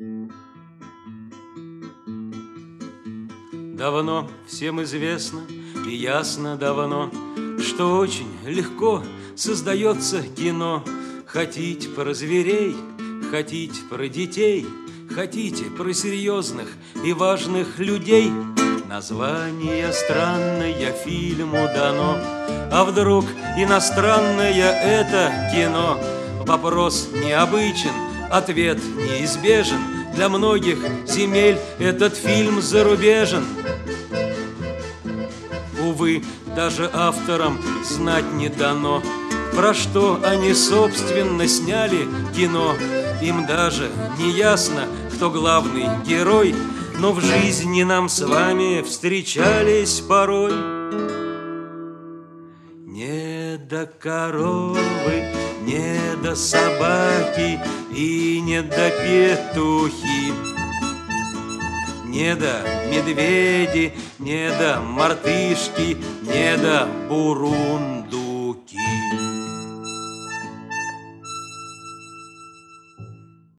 Давно всем известно и ясно давно, что очень легко создается кино. Хотите про зверей, хотите про детей, хотите про серьезных и важных людей. Название странное фильму дано, а вдруг иностранное это кино? Вопрос необычен, ответ неизбежен. Для многих земель этот фильм зарубежен. Увы, даже авторам знать не дано, про что они, собственно, сняли кино. Им даже не ясно, кто главный герой, но в жизни нам с вами встречались порой. Не до коровы, не до собаки и не до петухи, не до медведи, не до мартышки, не до бурундуки.